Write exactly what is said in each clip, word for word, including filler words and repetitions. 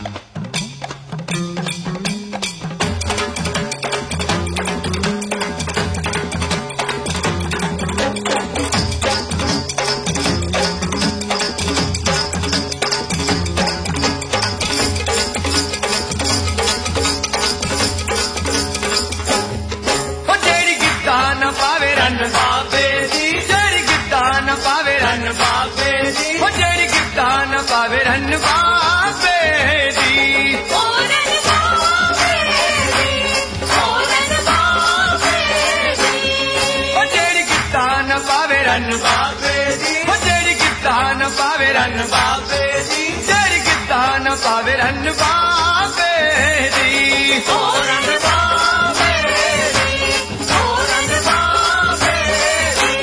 पावे रन बाबे दी ओ रन बाबे दी ओ रन बाबे दी ओ जेड़ी किता न पावे रन बाबे दी ओ जेड़ी किता न पावे रन बाबे दी जेड़ी किता न पावे रन बाबे दी ओ रन बाबे दी ओ रन बाबे दी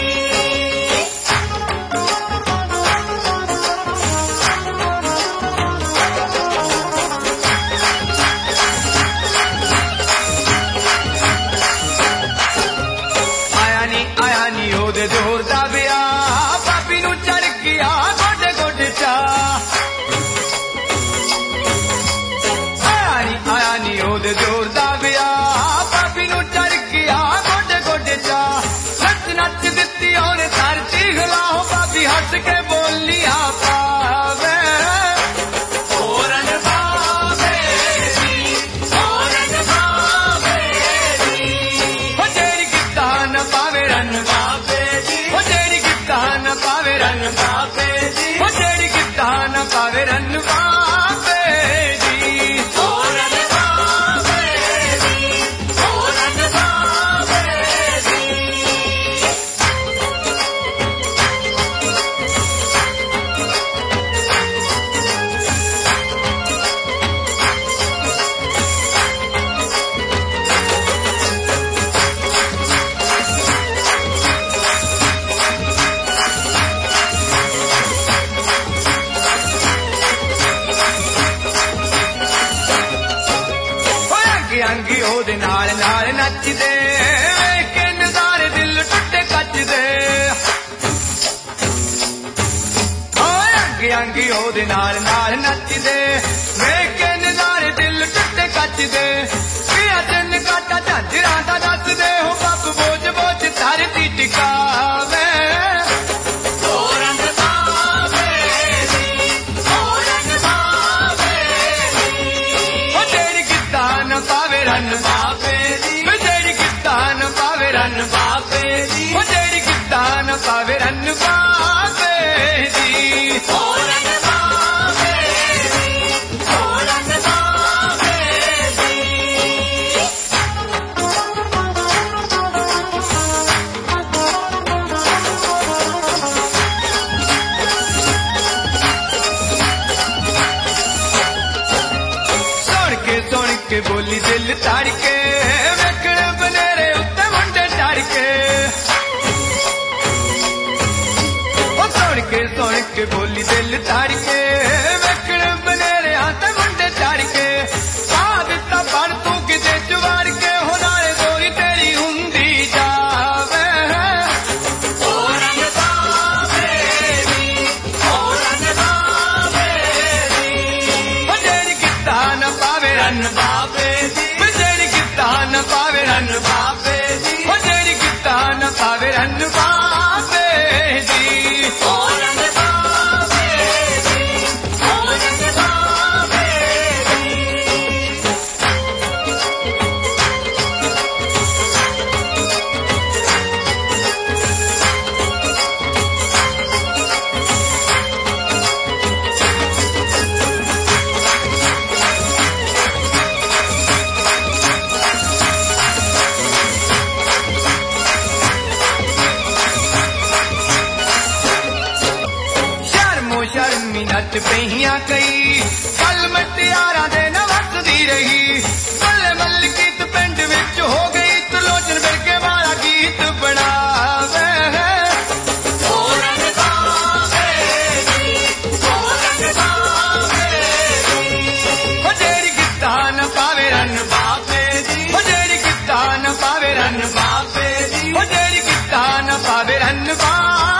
जोर दा बिया पापी नू चढ़ गया गोडे गोडे चा आया नी आया नी ओदे जोर दा बिया पापी नू चढ़ गया गोडे गोडे चा नच नच दित्ती ओने धरती हिलाओ पापी हंस के बोलिया पावे पावे रन बाबे दी ओ जेड़ी किता न पावे रन बाबे दी ओ रन बाबे दी ओ रन बाबे दी अंगी ओदे नाल नाल नचदे वेख के नज़ारे दिल टुटे कचदे ओए अंगी अंगी ओदे नाल नाल नचदे वेख के नज़ारे दिल टुटे कचदे पिया दिन काटा झांजरा दा दसदे हो बप बोझ बोझ धरती टिकावे पावे रन बाबे दी ओ जेड़ी किता न पावे रन बाबे दी ओ जेड़ी किता न पावे रन बाबे दी ओ रन बाबे दी ओ रन बाबे दी सुन के बोली दिल ताड़ के वेखण बनेरे उत्ते मुंडे चढ़ के ओ सुन के सुन के बोली दिल ताड़ के वेखण बनेरे उत्ते मुंडे चढ़ के आ दिता पर तू किते चवार के हो नाले गोरी तेरी हुंदी जावे ओ रन बाबे दी ओ रन बाबे दी ओ जेड़ी किता न पावे रन बाबे दी ओ जेड़ी किता न पावे रन बाबे दी ओ जेड़ी किता न पावे रन बाबे दी ओ रन बाबे दी ओ रन बाबे दी शर्मी नच पईया कई कल मटियारा दे न वसदी रही मल्ले मल गीत पिंड विच हो गई त्रिलोचन बिरके वाला गीत बनावे ओ रन बाबे दी ओ रन बाबे दी ओ जेड़ी किता न पावे रन बाबे दी ओ जेड़ी किता न पावे रन बाबे दी ओ जेड़ी किता न पावे रन बाबे